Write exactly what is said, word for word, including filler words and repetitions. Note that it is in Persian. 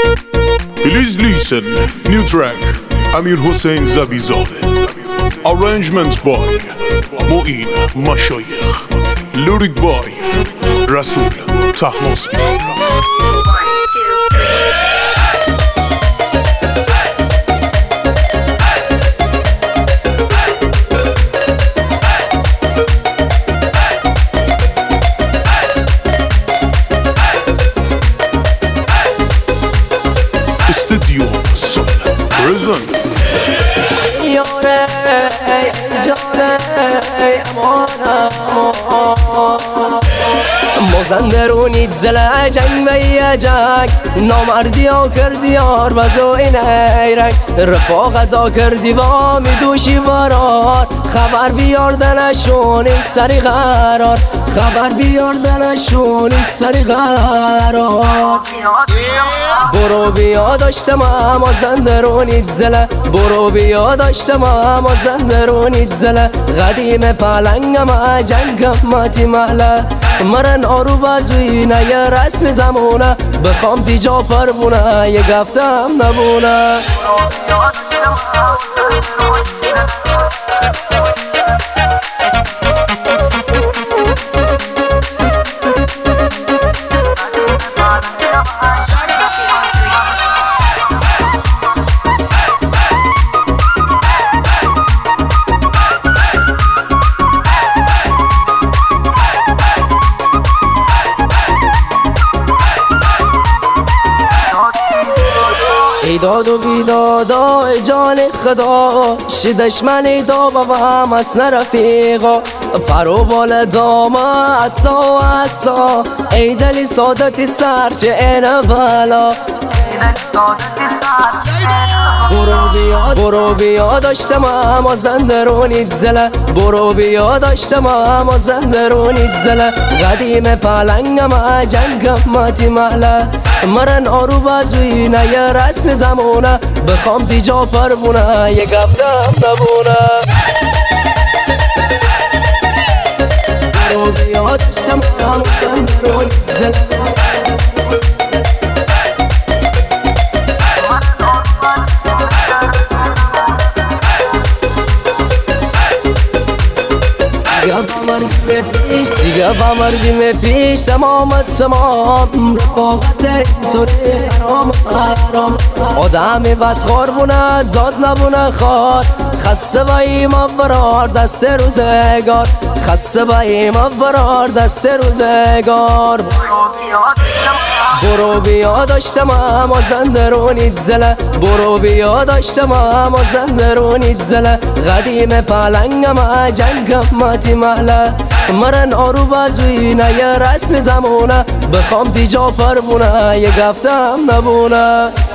Please listen, new track, Amir Hossein Zabizadeh. Arrangement by Mu'in Mashayikh. Lyric by Rasool Tahmasbi. استودیو سال پرزنت. یاره جانه امان امان مزندرونی دل جنگ بی جنگ نامردی ها کردی یار بزو این ایرنگ رفاقت ها کردی با می دوشی باران خبر بیار دلشون این سری قرار خبر بیار دلشون این سری قرار برو بیا داشتم اما زندرونی دل برو بیا داشتم اما زندرونی دل قدیم پلنگم جنگم ماتی محله مرن آرو بازوی نه یه رسم زمونه بخوام دیجا پرمونه یه گفتم نبونه برو بیا داشتم اما زندرونی دل ایداد و بیدادا جان خدا شی دشمنی دا بابام اسن رفیقا پرو بال داما عطا و عطا ای دلی سادتی سر چه این بالا برو بیا برو بیا داشتم اما زندرونی دل برو بیا داشتم اما زندرونی دل قدیم پلنگم جنگم ماتی محله مرن آرو بازوی نه یه رسم زمونه بخوام دیجا پرمونه یه گفتم نبونه برو بیا داشتم اما زندرونی دل دیگه با مردیم پیش تمامت تمام رفاقت اینطوری حرام حرام آدمی بدخوار بونه زاد نبونه خار خسته با ایما برار دست روزگار خسته با ایما برار دست روزگار برو بیا داشتم اما زندرونی دل برو بیا داشتم اما زندرونی دل قدیم پلنگم جنگم ماتی محله مرن آرو بازوی نه یه رسم زمونه بخوام دیجا پرمونه یه گفتم نبونه